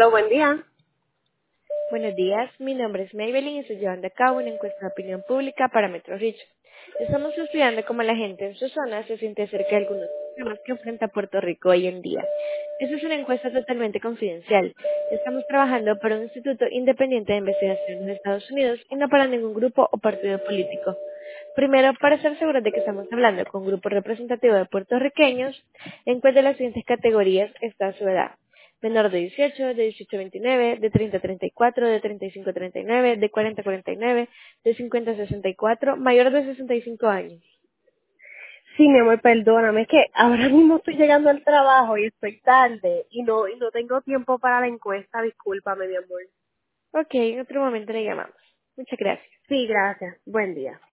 Hello, buen día. Buenos días, mi nombre es Maybelline y estoy llevando a cabo una encuesta de opinión pública para Metro Rich. Estamos estudiando cómo la gente en su zona se siente acerca de algunos problemas que enfrenta Puerto Rico hoy en día. Esta es una encuesta totalmente confidencial. Estamos trabajando para un instituto independiente de investigación en Estados Unidos y no para ningún grupo o partido político. Primero, para estar seguros de que estamos hablando con un grupo representativo de puertorriqueños, en cuál de las siguientes categorías está su edad: menor de 18, de 18 a 29, de 30 a 34, de 35 a 39, de 40 a 49, de 50 a 64, mayor de 65 años. Sí, mi amor, perdóname, es que ahora mismo estoy llegando al trabajo y estoy tarde y no tengo tiempo para la encuesta, discúlpame, mi amor. Ok, en otro momento le llamamos. Muchas gracias. Sí, gracias. Buen día.